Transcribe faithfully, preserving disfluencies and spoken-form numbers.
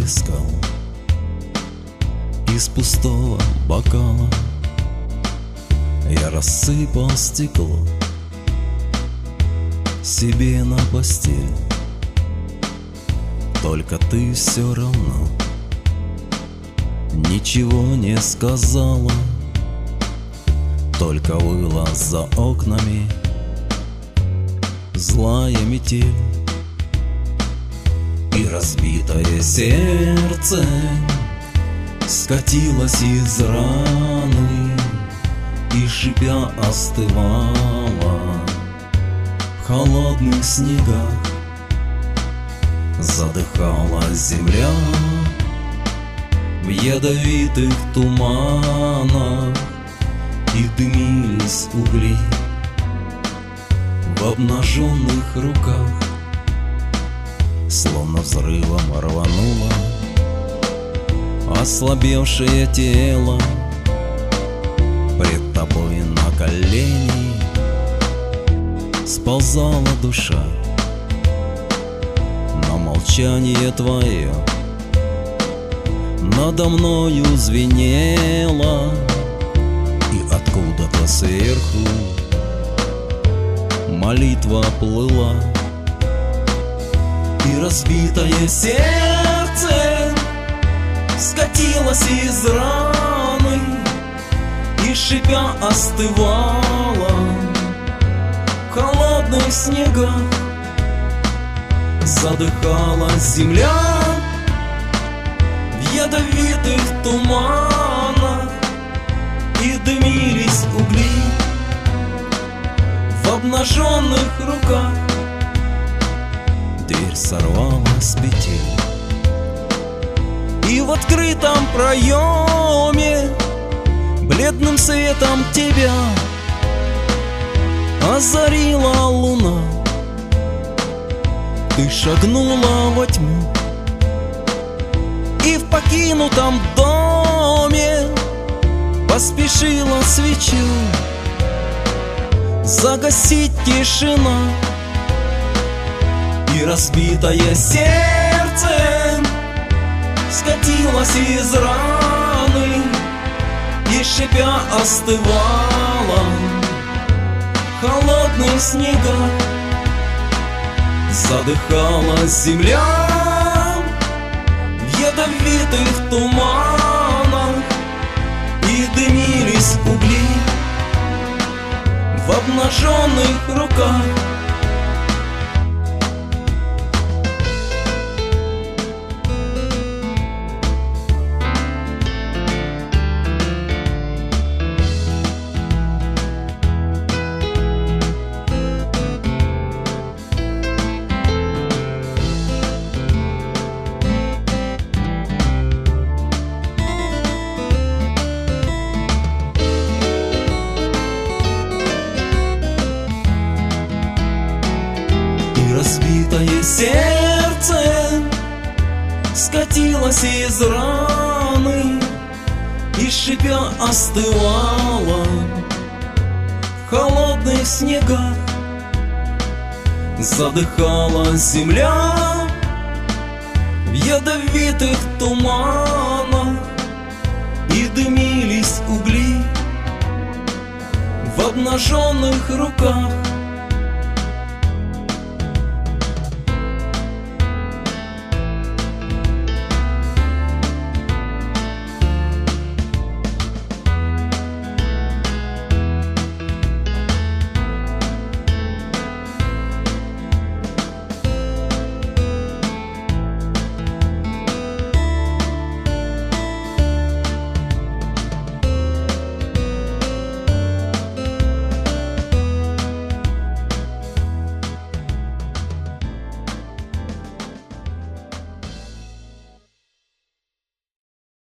плескал из пустого бокала. Я рассыпал стекло себе на постель. Только ты все равно ничего не сказала, только выла за окнами злая метель. И разбитое сердце скатилось из раны и шипя остывало в холодных снегах. Задыхалась земля в ядовитых туманах, и дымились угли в обнаженных руках. Словно взрывом рвануло ослабевшее тело, пред тобой на колени сползала душа. Но молчание твое надо мною звенело, и откуда-то сверху молитва плыла. И разбитое сердце скатилось из раны и шипя остывало в холодных снегах. Задыхалась земля в ядовитых туманах, и дымились угли в обнаженных руках. Дверь сорвалась с петель, и в открытом проеме бледным светом тебя озарила луна. Ты шагнула во тьму, и в покинутом доме поспешила свечу загасить тишина. И разбитое сердце скатилось из раны и шипя остывало в холодных снегах. Задыхалась земля в ядовитых туманах, и дымились угли в обнаженных руках. Разбитое сердце скатилось из раны и шипя остывало в холодных снегах. Задыхалась земля в ядовитых туманах, и дымились угли в обнаженных руках.